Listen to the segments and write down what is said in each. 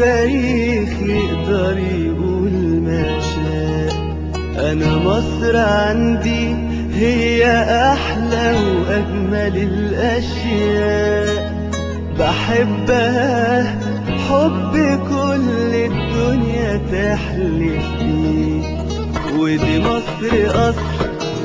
التاريخ يقدر يقول ما شاء. أنا مصر عندي هي أحلى وأجمل الأشياء، بحبها حب كل الدنيا تحلف بيه. ودي مصر أصل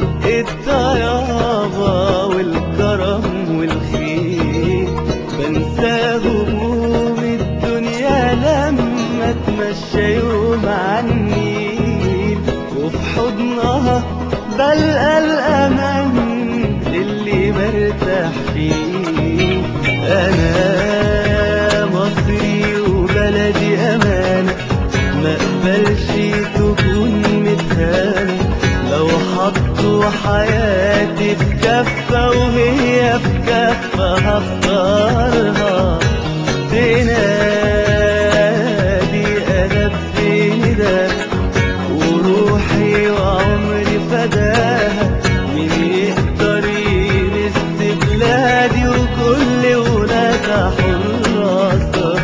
الطيابة والكرم والخير، بنسى هموم الدنيا لما اتمشى يوم النيل، وفي حضنها بلقى الأمان اللي برتاح فيه. أنا مصري وبلدي أمانة، مقبلش تكون متهانة. لو حطوا حياتي في كفة وهي في كفة هختارها. تنادي أنا بنداها وروحي وعمري فداها، مين يقدر يمس بلادي وكل ولادها حراسها.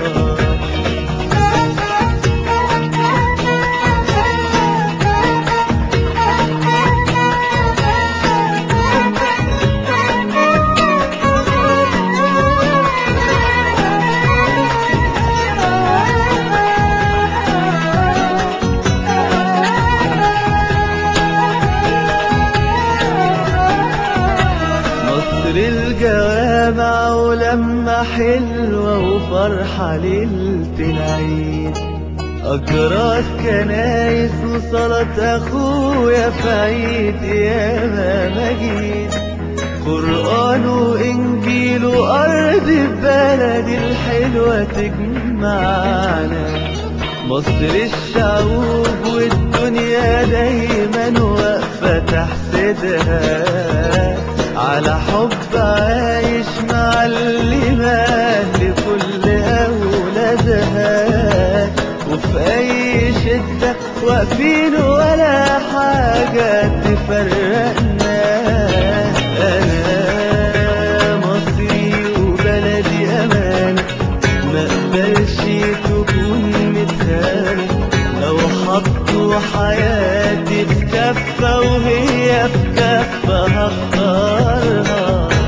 مصر الجوامع ولما حلوة وفرحة ليلة العيد، أجراس كنايس وصلاة أخويا في عيد ياما مجيد، قرآن وإنجيل وأرض بلدي الحلوة تجمعنا. مصر الشعوب والدنيا دايما واقفة تحسدها، على حب عايش معلمة لكل أولادها، وفي أي شدة واقفين ولا حاجة تفرقنا. أنا مصري وبلدي أمانة، مقبلش تكون متهانة. لو حطوا حياتي في كفة وهي في كفة هختارها.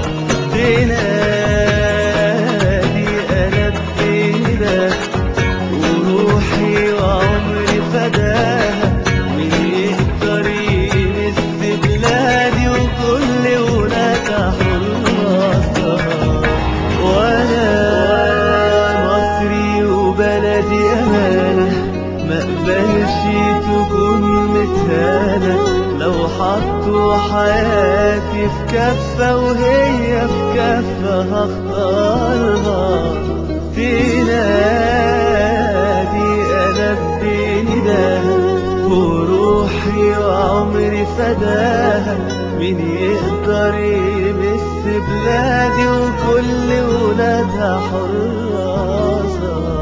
تنادي أنا بنداها وروحي وعمري فداها، مين يقدر يمس بلادي وكل ولادها حراسها. وأنا مصري وبلدي أمانة، مقبلش تكون متهانة. لو حطوا حياتي في كفة وهي في كفة هختارها. تنادي أنا بنداها وروحي وعمري فداها، مين يقدر يمس بلادي وكل ولادها حراسها.